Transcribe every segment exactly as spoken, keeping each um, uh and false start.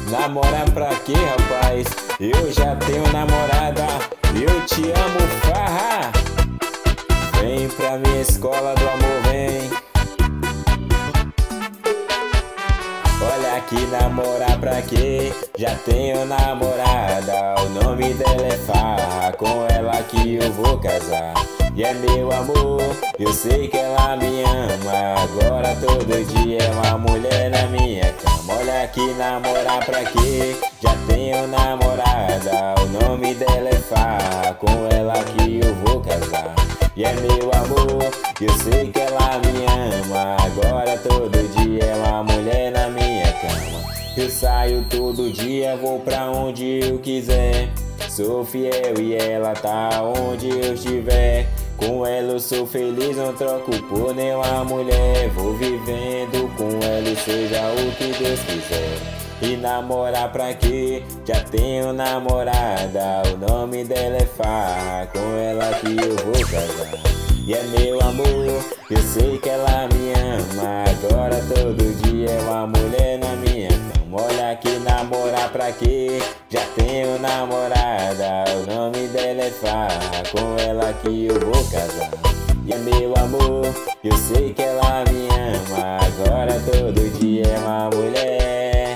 Namorar pra quê, rapaz? Eu já tenho namorada. Eu te amo, farra. Vem pra minha escola do amor, vem. Olha aqui, namorar pra quê? Já tenho namorada. O nome dela é Farra. Com ela que eu vou casar. E é meu amor, eu sei que ela me ama. Agora todo dia é uma mulher na minha cama. Olha aqui, namorar pra quê? Já tenho namorada. O nome dela é Farra. Com ela que eu vou casar. E é meu amor, eu sei que ela me ama. Agora todo dia é uma mulher na minha cama. Eu saio todo dia, vou pra onde eu quiser. Sou fiel e ela tá onde eu estiver. Com ela eu sou feliz, não troco por nenhuma mulher. Vou vivendo com ela e seja o que Deus quiser. E namorar pra quê? Já tenho namorada. O nome dela é Farra. Com ela que eu vou casar. E é meu amor, eu sei que ela me ama. Agora todo dia é uma mulher na minha cama. Olha aqui, namorar pra quê? Já tenho namorada. O nome dela é Farra. Com ela que eu vou casar. E é meu amor, eu sei que ela me ama. Agora todo dia é uma mulher.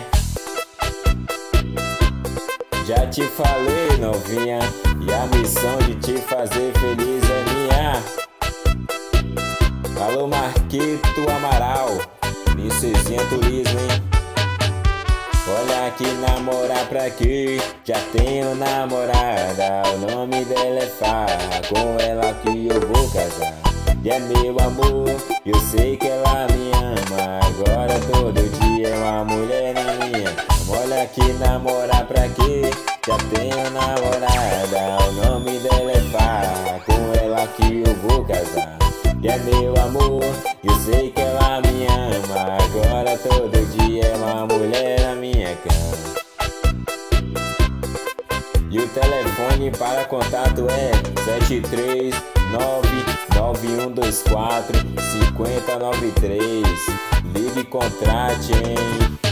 Já te falei, novinha, e a missão de te fazer feliz é minha. Alô, Marquito Amaral, Princesinha Turismo, hein? Olha aqui, namorar pra quê? Já tenho namorada. O nome dela é Farra. Com ela que eu vou casar. E é meu amor, eu sei que ela me ama. Agora todo dia é uma mulher na minha cama. Olha aqui, namorar pra quê? Já tenho namorada. O nome dela é Farra. Com ela que eu vou casar. E é meu amor, eu sei que ela me ama. Agora todo dia é uma mulher na minha cama. E o telefone para contato é sete três nove nove um dois quatro cinco zero nove três. Ligue e contrate, hein?